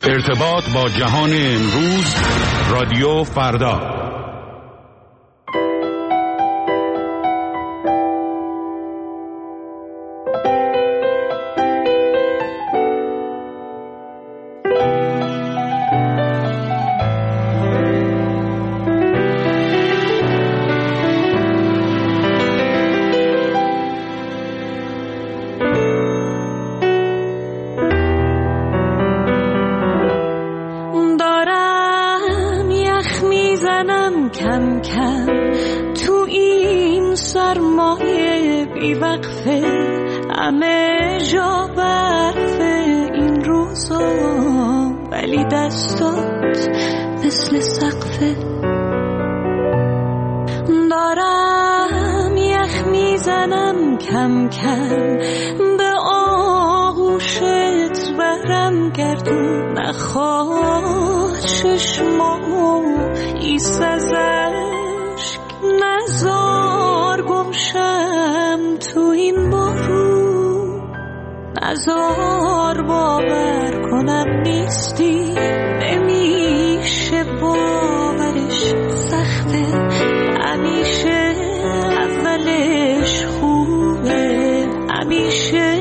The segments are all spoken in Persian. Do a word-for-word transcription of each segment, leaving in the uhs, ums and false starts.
ارتباط با جهان امروز، رادیو فردا. کم کم تو این سرمایه بی وقفه، همه جا برفه این روزا، ولی دستات مثل سقفه. دارم یخ میزنم کم کم، به آغوشت برم گردون، نخواه چشمامو ایست از عشق، نزار گمشم تو این بارون، نزار باور کنم نیستی، نمیشه باورش سخته، همیشه اولش خوبه، همیشه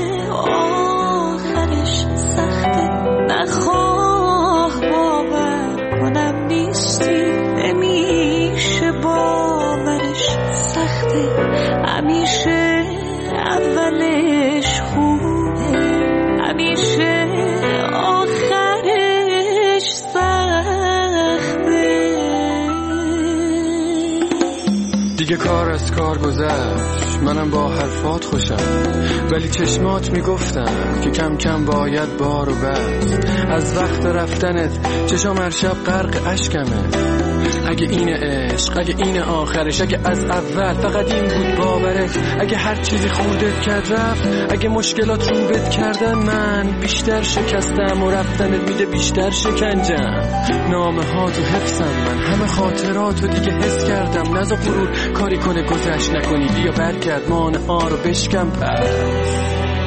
آخرش سخته، نخواه باور کنم نیستی، نمیشه باورش سخته، همیشه اولش خوبه، همیشه آخرش سخته. دیگه کار از کار گذشت، منم با حرفات خوشم، ولی چشمات میگفتن که کم کم باید بارو بست. از وقت رفتنت چشام هر شب غرق اشکمه، اگه این عشق، اگه این آخرش، اگه از اول فقط این بود باورت، اگه هر چیزی خوردت کرد رفت، اگه مشکلات رو بد کردن من بیشتر شکستم و رفتنت میده بیشتر شکنجم. نامه ها تو حفظم من، همه خاطراتو دیگه حس کردم، نزا غرور کاری کنه گذشت نکنی، بیا برگرد مانع ها رو بشکم پس.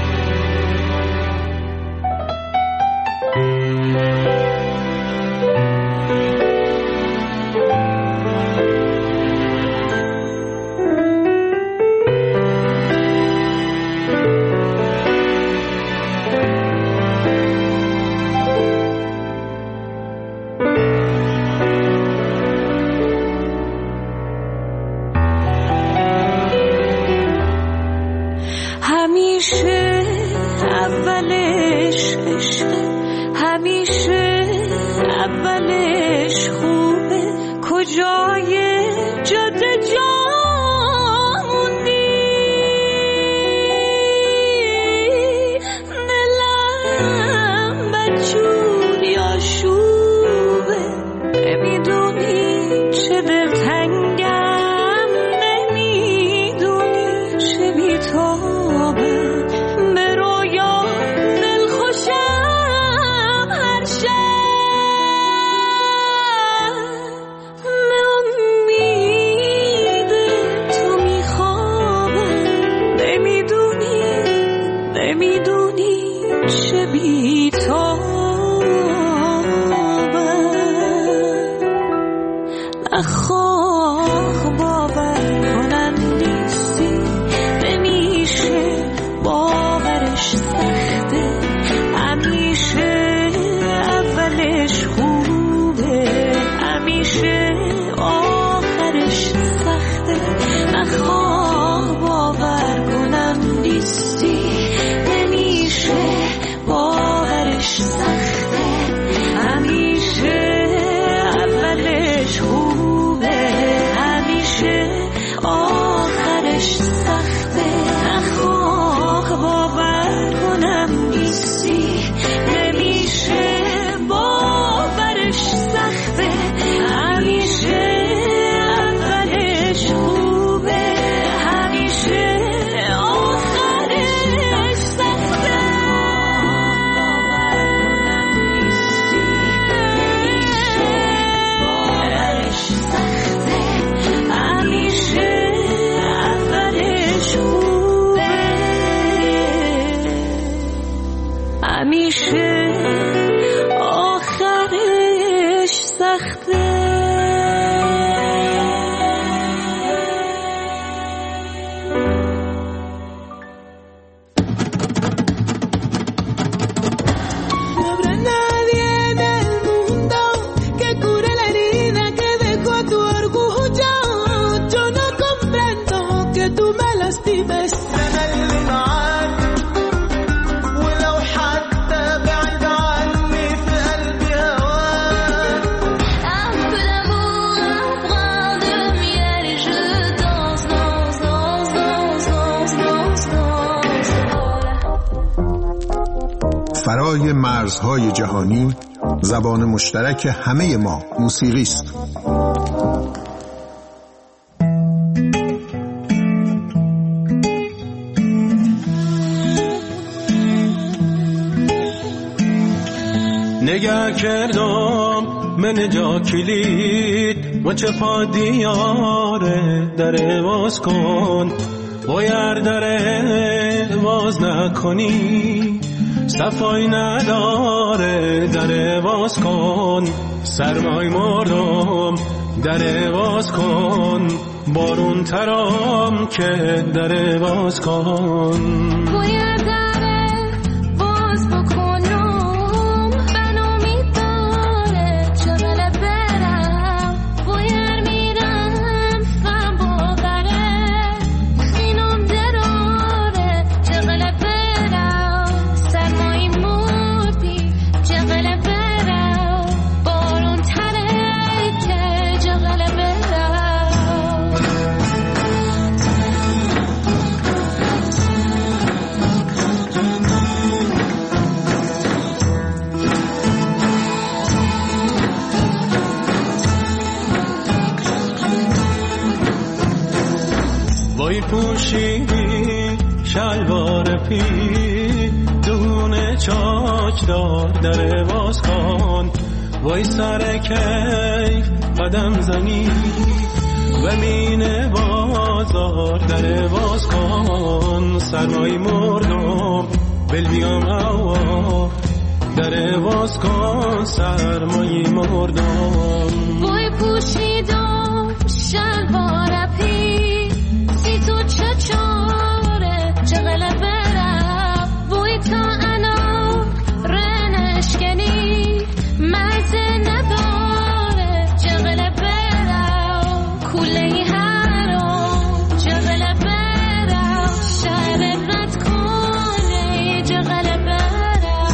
همیشه اولش عشقه، همیشه اولش خوبه، کجای جاده جامونی، دلم بدجوری آشوبه، نمیدونی چه دلتنگم، نمیدونی چه بی‌تابم، بالای مرزهای جهانی زبان مشترک همه ما موسیقی است. نگه کردم من جا کلید و چه پا دیاره در باز کن بایر در باز نکنی صفای نداره در باز کن سرمای مردم در باز کن بارون ترام که در باز کن باید در باز بکنم بنامی داره چغل برم باید میرم فهم باقره خینم دراره چغل برم سرمایی مردی چغل برم بارون تره که چغل برم وای پوشیدی شلوار پی دونه چاک دار در باز کن وای سر کیف قدم زنی و مین بازار در باز کن سرمای مردم بل بیام هوا در باز کن سرمای مردم وای پوشیدم شلوار پی سی تو چه چاره چغل برم وای تا انا رنشکنی مزه نداره چغل برم کوله هرام چغل برم شهر رد کنه چغل برم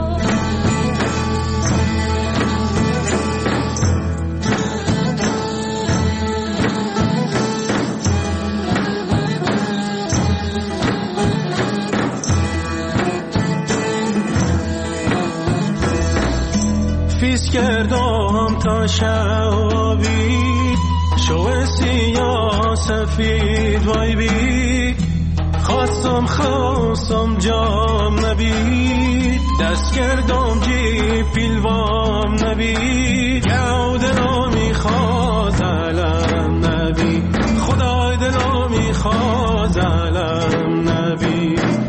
فیس کردم تا شوابی شو سیاه سفید وای بی خواستم خواستم جام نبید دست کردم جی پیلوام نبید یو دلو میخواز علم نبید خدای دلو میخواز علم نبید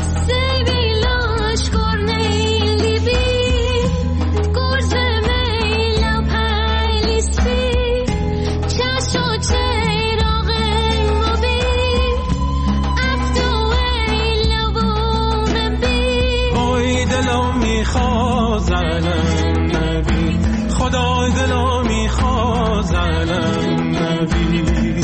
میخواز علم نبی خدای دلو میخواز علم نبی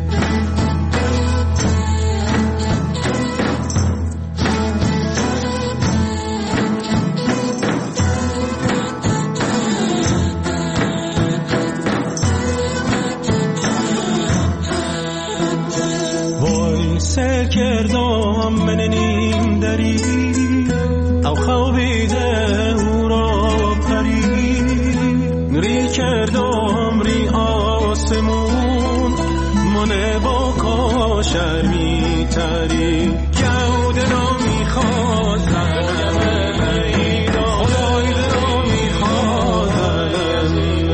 وای سر کردم من نیم دری او خوابیده او را پری ری کردم ری آسمون منه با کاشر می تری گود را می خواهد علم ایدا خدای را می خواهد علم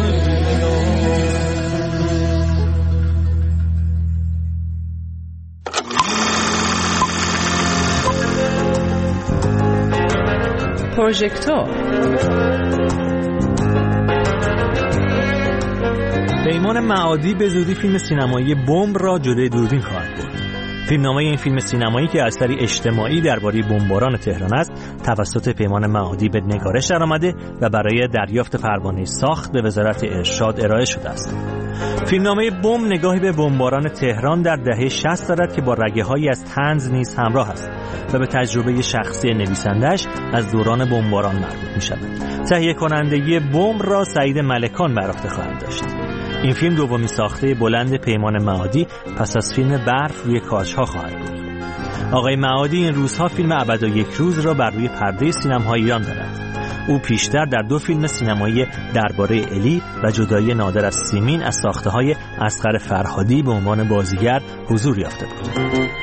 پروژکتور. پیمان معادی به زودی فیلم سینمایی بمب را جلوی دوربین خواهد برد. فیلمنامه این فیلم سینمایی که اثری اجتماعی درباره بمباران تهران است توسط پیمان معادی به نگارش درآمده و برای دریافت پروانه ساخت به وزارت ارشاد ارائه شده است. فیلمنامه بمب نگاهی به بمباران تهران در دهه شصت دارد که با رگه‌هایی از طنز نیز همراه است و به تجربه شخصی نویسنده‌اش از دوران بمباران مربوط می‌شود. تهیه کننده بمب را سعید ملکان بر عهده خواهد داشت. این فیلم دومین ساخته بلند پیمان معادی پس از فیلم برف روی کاج‌ها خواهد بود. آقای معادی این روزها فیلم ابد و یک روز را بر روی پرده سینماهای ایران دارد. او پیشتر در دو فیلم سینمایی درباره الی و جدایی نادر از سیمین از ساخته‌های اصغر فرهادی به عنوان بازیگر حضور یافته بود.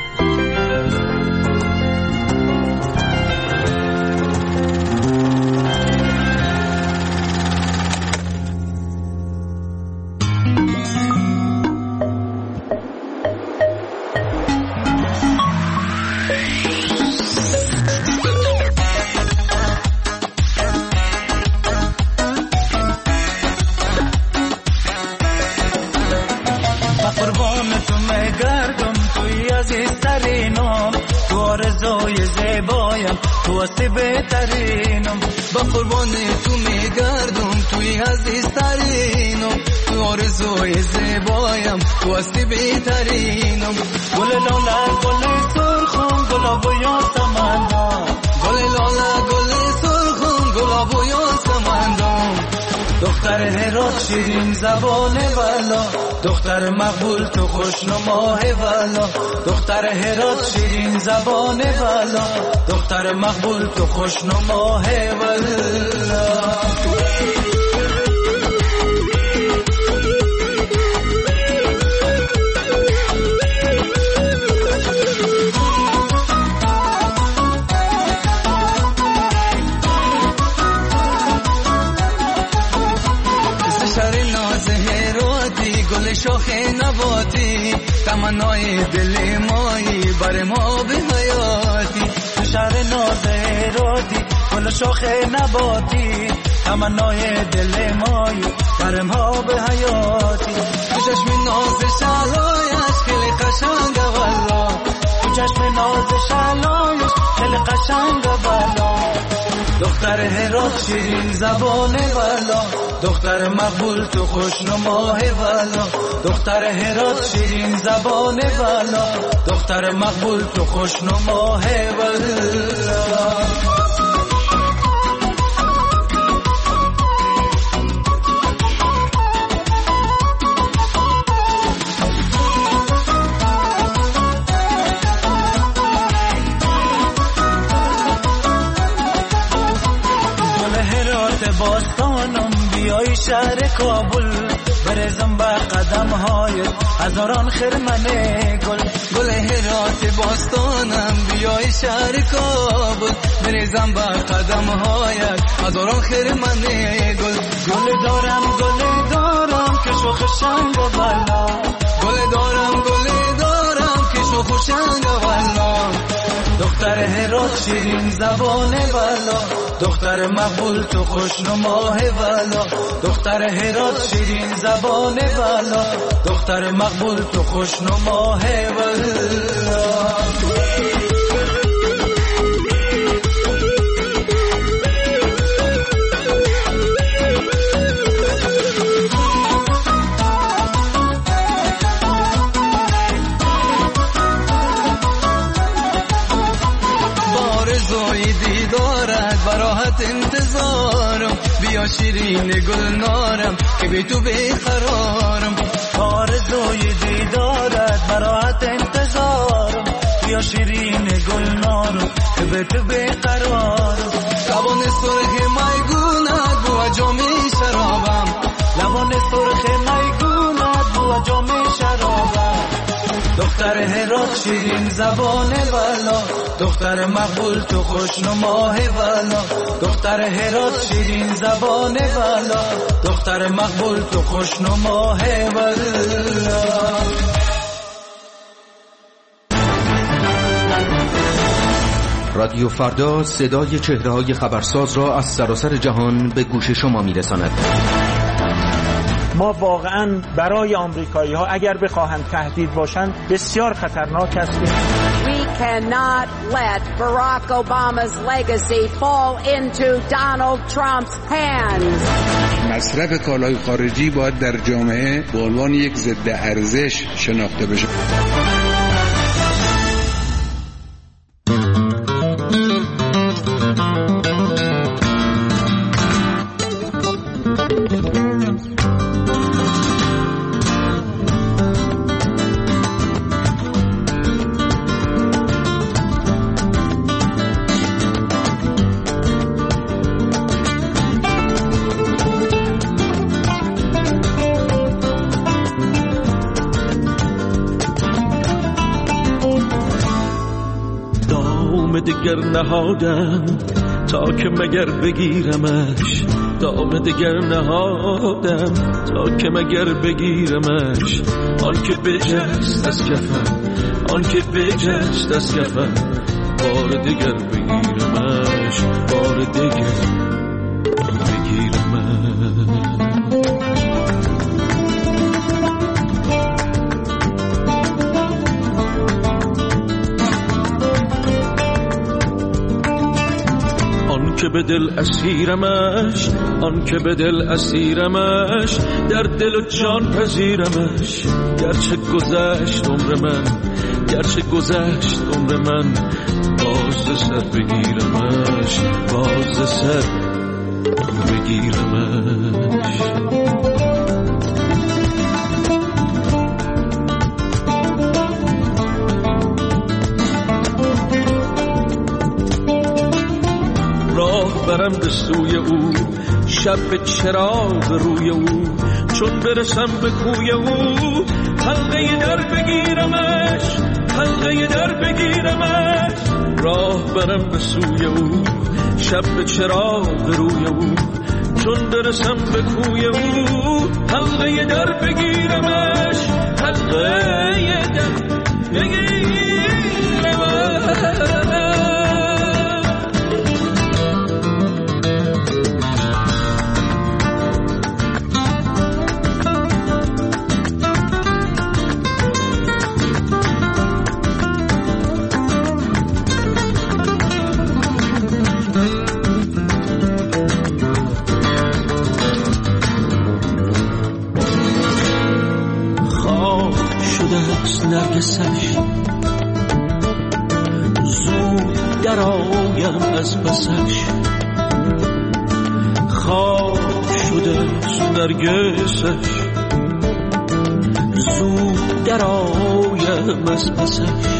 تو هستی بهترینم، با قربان تو میگردم، توی عزیزترینم، تو آرزوی زیبایم، تو هستی بهترینم. گل لاله گل سرخم گلاب و یاسمندم، گل لاله گل سرخم گلاب و یاسمندم. دختر هرات شیرین زبان والا، دختر مقبول تو خوشنماه والا. دختر هرات شیرین زبان والا، دختر مقبول تو خوشنماه والا. گل شاخ نباتی، تمنای دل مایی بر ما به حیاتی. تو شهر ناز هراتی، گل شاخ نباتی، تمنای دل مایی بر ما به حیاتی. تو چشم ناز شلایش خیلی قشنگ والا، تو چشم ناز شلایش خیلی قشنگ والا. دختر هرات شیرین زبان والا، دختر مقبول تو خوشنماه والا. دختر هرات شیرین زبان والا، دختر مقبول تو خوشنماه والا. باستانم بیای شهر کابل، برزم با قدم های هزاران خرمن گل. گل هرات باستانم بیای شهر کابل، برزم با قدم های هزاران خرمن گل. گل دارم گل دارم که شوخ شنگ بالا، گل دارم گل دارم که شوخ شنگ بالا. دختر هرات شیرین زبان والا، دختر مقبول تو خوشنماه والا. دختر هرات شیرین زبان والا، دختر مقبول تو خوشنماه والا. براحت انتظارم، بیا شیرین گل نارم که به تو بیقرارم. آرزوی دیدارت براحت انتظارم، بیا شیرین گل نارم که به تو بیقرارم. لبان سرخ میگونت بو جام شرابم، لبان سرخ میگونت بو جام شرابم. دختر هرات شیرین زبان والا، دختر مقبول تو خوشنماه والا. دختر هرات شیرین زبان والا، دختر مقبول تو خوشنماه والا. رادیو فردا صدای چهره‌های خبرساز را از سراسر جهان به گوش شما می‌رساند. ما واقعا برای آمریکایی ها اگر بخواهند تهدید باشند بسیار خطرناک هستیم. We cannot let Barack Obama's legacy fall into Donald Trump's hands. مصرف کالای خارجی باید در جامعه به عنوان یک ضد ارزش شناخته بشه. دگر نهادم تا که مگر بگیرمش، دام دگر نهادم تا که مگر بگیرمش. آن که بجست از کفم، آن که بجست از کفم، بار دگر بگیرمش، بار دگر بگیرمش. آن که به دل اسیرمش، آن که به دل اسیرمش، در دل و جان پذیرمش. گرچه گذشت عمر من، گرچه گذشت عمر من، باز سر بگیرمش، باز سر بگیرمش. راه برم به سوی او، شب به چراغ روی او، چون برسم به کوی او، حلقه در بگیرمش، حلقه در بگیرمش. راه برم به سوی او، شب به چراغ روی او، چون برسم به کوی او، حلقه در بگیرمش، حلقه در بگیرمش. نرگسش زود در آیم از پسش، خواب شده نرگسش زود در آیم از پسش.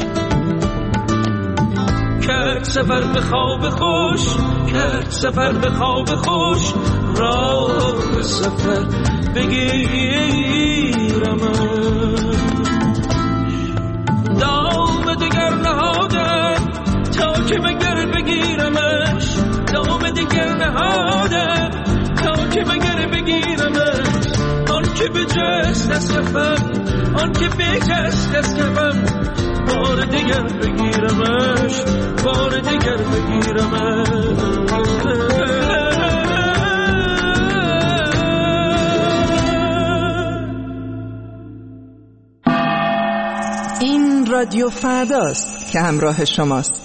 کرد سفر به خواب خوش، کرد سفر به خواب خوش، راه سفر بگیرمش. دام دگر نهادم تا که مگر بگیرمش، دام دگر نهادم تا که مگر بگیرمش. آن که بجست از کفم، آن که بجست از کفم، بار دگر بگیرمش، بار دگر بگیرمش. رادیو فرداست که همراه شماست.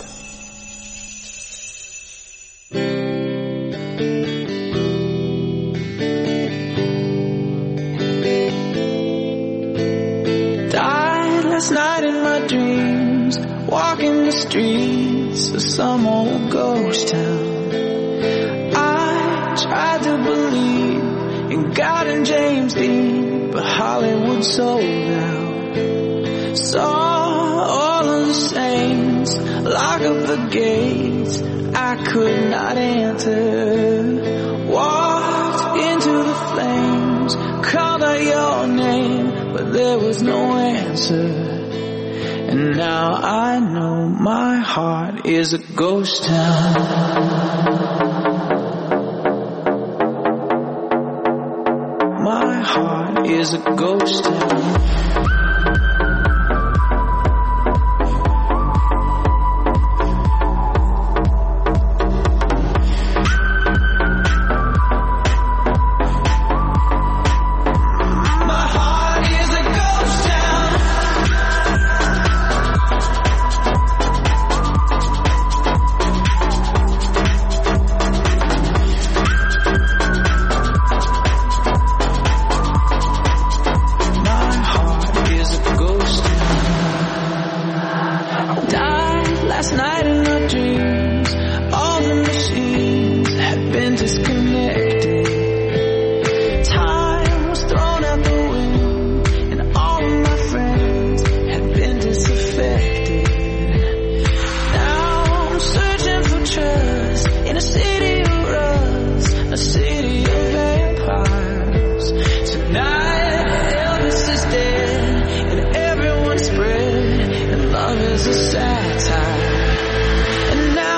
Died last night in my dreams, walking the streets of some old ghost town. I tried to believe in God and James Dean, but Hollywood sold out. Saw all of the saints lock up the gates I could not enter. Walked into the flames, called out your name, but there was no answer. And now I know my heart is a ghost town. My heart is a ghost town. Love is a satire, and now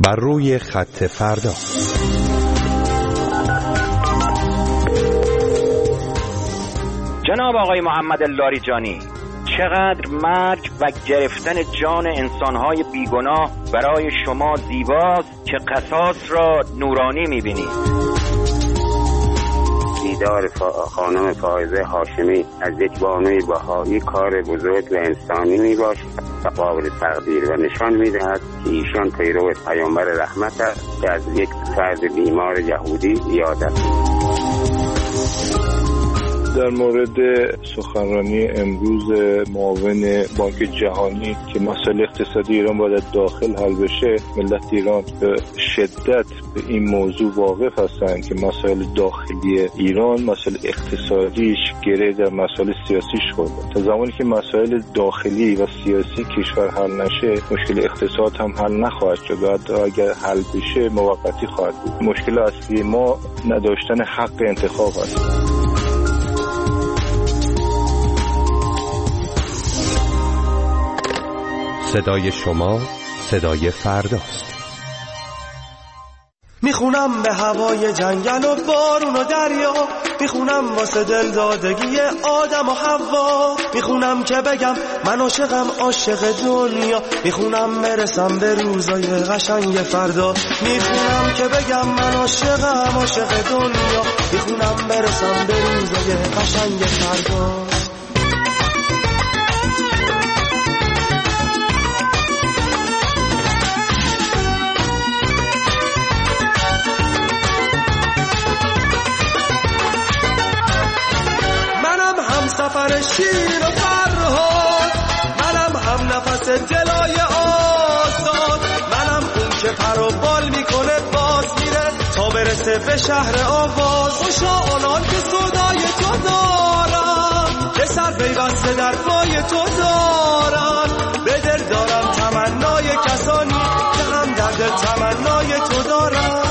بر روی خط فردا. جناب آقای محمد لاریجانی، چقدر مرگ و گرفتن جان انسانهای بیگناه برای شما زیباست که قصاص را نورانی می‌بینید. دیدار خانم فائزه هاشمی از یک بانوی بهایی کار بزرگ و انسانی میباشد و قابل تقدیر و نشان میدهد که ایشان پیرو پیامبر رحمت است که از یک فرد بیمار یهودی یاد است. در مورد سخنرانی امروز معاون بانک جهانی که مسائل اقتصادی ایران باید داخل حل بشه، ملت ایران به شدت به این موضوع واقف هستند که مسائل داخلی ایران، مسائل اقتصادیش گره در مسائل سیاسیش خورده. تا زمانی که مسائل داخلی و سیاسی کشور حل نشه، مشکل اقتصاد هم حل نخواهد شد و حتی اگر حل بشه موقتی خواهد بود. مشکل اصلی ما نداشتن حق انتخاب است. صدای شما صدای فرداست. میخونم به هوای جنگل و بارون و دریا، میخونم واسه دل دادگی آدم و حوا، میخونم که بگم من عاشقم عاشق دنیا، میخونم برسم به روزای قشنگ فردا، میخونم که بگم من عاشقم عاشق دنیا، میخونم برسم به روزای قشنگ فردا. سفر شیر و فرهاد، منم هم نفس جلای آزاد، منم اون که پر و بال میکنه باز میره تا برسه به شهر آواز. خوشا آنان که صدای تو دارن، که سر پیوسته در پای تو دارن، به دل دارم تمنای کسانی که هم در دل تمنای تو دارن.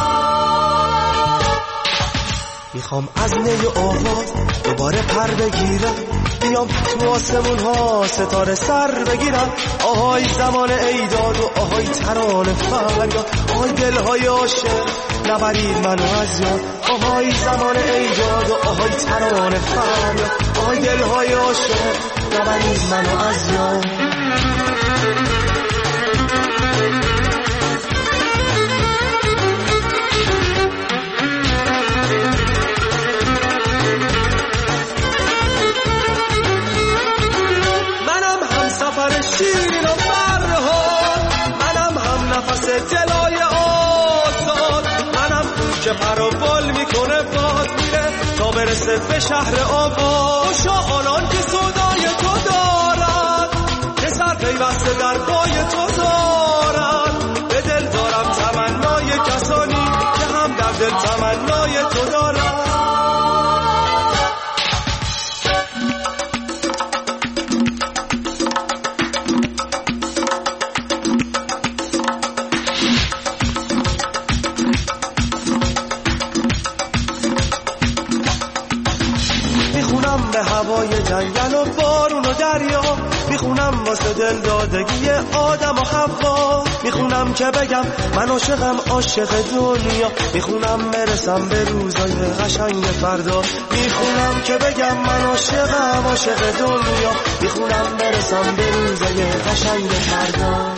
میخوام از نی آواز دوباره پر بگیرم، بیام تو آسمون ها ستاره سر بگیرم. آهای زمان ایداد و آهای ترانه فریاد، آهای دلهای عاشق نبرید منو از یاد. آهای زمان ایداد و آهای ترانه فریاد، آهای دلهای عاشق نبرید منو از یاد. شیر و فرهاد، منم هم نفس جلای آزاد، منم که پر و بال میکنه باز میره تا برسه به شهر آواز. خوشا آنان که صدای تو دارن، که سر پیوسته در پای تو دارن، به دل دارم تمنای کسانی که هم در دل تمنای تو دارن. به هوای جنگل و بارون و دریا، میخونم واسه دل دادگی آدم و حوا، میخونم که بگم من عاشقم عاشق دنیا، میخونم برسم به روزای قشنگ فردا، میخونم که بگم من عاشقم عاشق دنیا، میخونم برسم به روزای قشنگ فردا.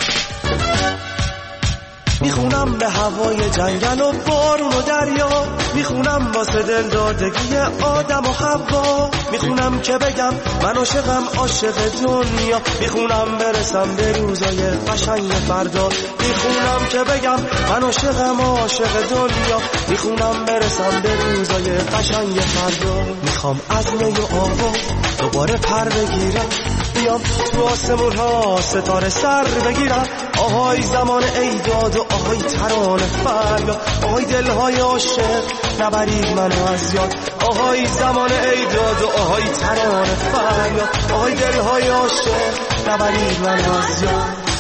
میخونم به هوای جنگل و بارون و دریا، میخونم واسه دل دادگی آدم و حوا، میخونم که بگم من عاشقم عاشق دنیا، میخونم برسم به روزای قشنگ فردا، میخونم که بگم من عاشقم عاشق دنیا، میخونم برسم به روزای قشنگ فردا. میخوام از می و آوا دوباره پر بگیرم، بیام تو آسمون ها ستاره سر بگیرم. آهای زمان ایداد و آهای ترانه فریاد، آهای دلهای عاشق نبرید منو از یاد. آهای زمان ایداد و آهای ترانه فریاد، آهای دلهای عاشق نبرید منو از یاد.